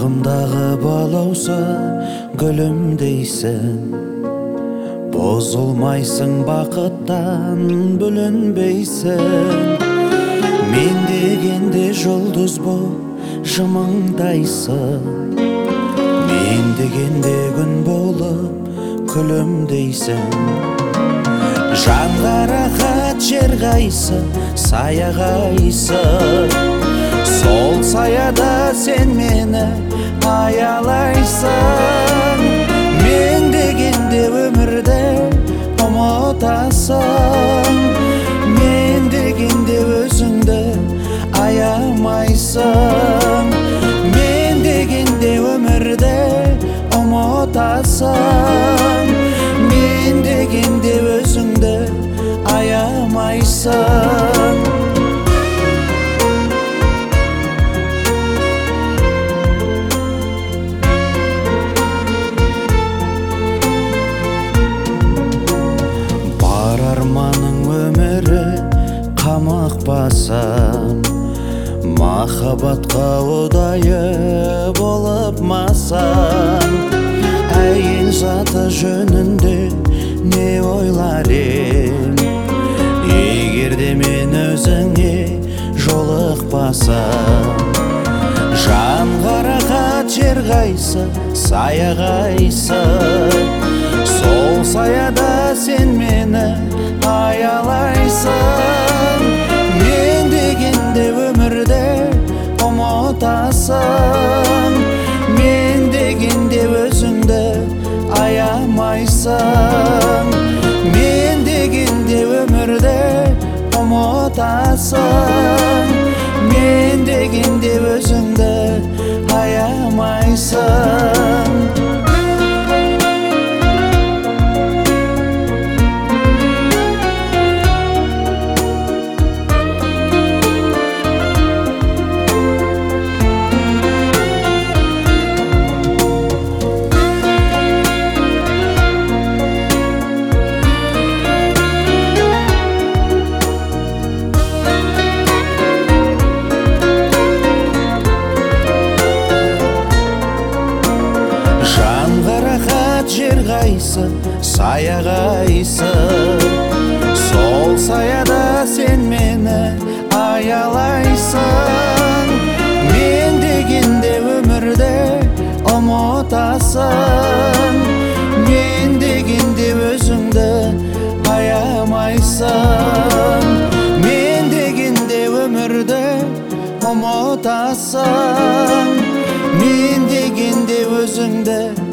Бағымдағы балауса гүлім дейсің, бозылмайсың бақыттан бүлінбейсің. Мен дегенде жұлдыз бол жымыңдайсың, мен дегенде күн болып күлімдейсің. Жанға рахат жер қайсы, сая қайсы, сол саяда сен мені аялайсың. Мен дегенде өмірді ұмытасың, мен дегенде өзіңді аямайсың. Мен дегенде өмірді ұмытасың, мен дегенде өзіңді аямайсың. Арманың өмірі қамықпасам, махаббатқа ұдайы болып масам. Әйел заты жөнінде не ойлар ем, егерде мен өзіңе жолықпасам. Жанға рахат жер қайсы, сая қайсы, сол саяда сен мені аялайсың. Мен дегенде өмірді ұмытасың, мен дегенде өзіңді аямайсың. Мен дегенде өмірді ұмытасың, мен дегенде өзіңді аямайсың. Жер қайсы, сая қайсы, сол саяда сен мені аялайсың. Мен дегенде өмірді ұмытасың, мен дегенде өзіңді аямайсың. Мен дегенде өмірді ұмытасың, мен дегенде өзіңді